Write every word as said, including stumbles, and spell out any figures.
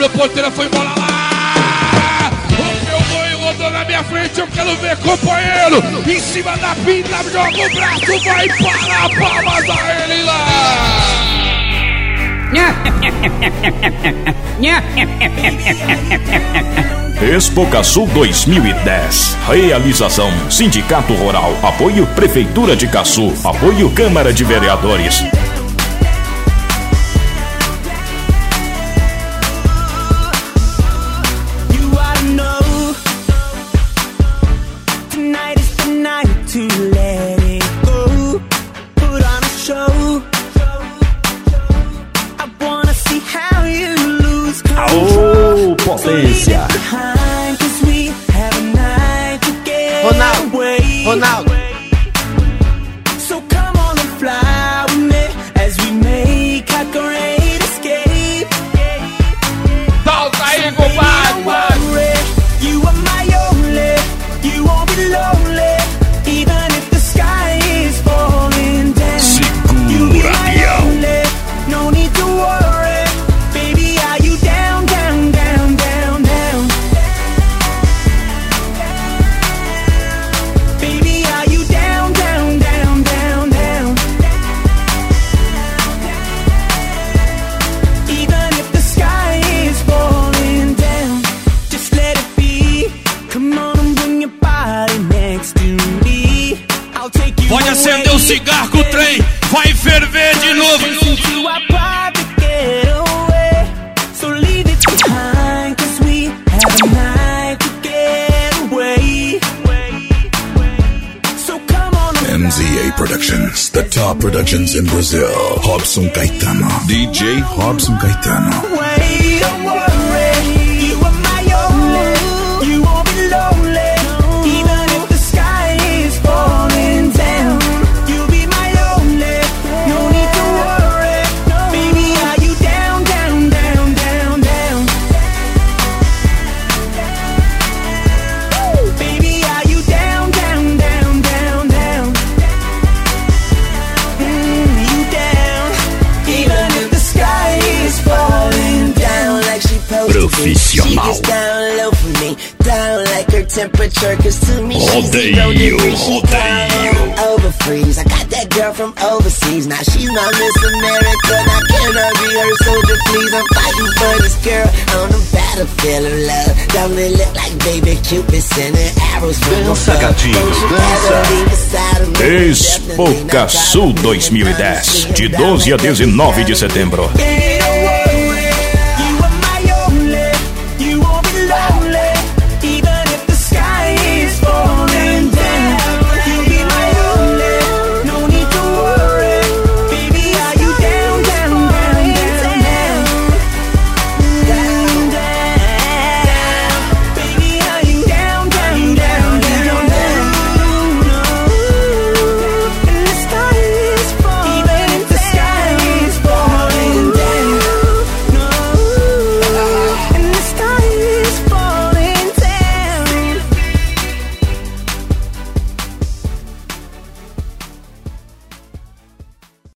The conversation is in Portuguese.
W, Ponteira foi embora lá. O meu boi rodou na minha frente, eu quero ver, companheiro. Em cima da pinta, joga o braço, vai para palmas a ele lá. Expocasul dois mil e dez. Realização: Sindicato Rural. Apoio Prefeitura de Caçu. Apoio Câmara de Vereadores. Aô, potência! Ronaldo, Ronaldo. So come on and fly with me as we make our great escape. Solta aí, compadre! You are my only, you won't be lonely, even if the sky is falling down. Segura, peão. No need to worry, baby, are you down, down, down, down, down? Baby, are you down, down, down, down, down? Even if the sky is falling down, just let it be. Come on and bring your body next to me. I'll take you. Pode acender o cigarro que o trem vai ferver de novo. You are private getaway, so leave it behind, 'cause we have a night to get away. So come on and M Z A Productions, the top productions in Brazil. Robson Caetano, D J Robson Caetano. away. Don't worry, you are my only, you won't be lonely, even if the sky is falling down. You'll be my only, no need to worry, baby, are you down, down, down, down, down? Baby, are you down, down, down, down, down? Mm, you down, even if the sky is falling down like she supposed to be. She Profissional. gets down low for me, down like her temperature, 'cause to me she's zero Rodeio, degrees. She rodeio. down over freeze. I got that girl from overseas, now she's my Miss America. Now can I be her soldier, please? I'm fighting for this girl on the battlefield of love. Don't it look like baby Cupid sending arrows from Dança, above? gatinho, dança. Expocasul dois mil e dez. De doze a dezenove de setembro. Yeah.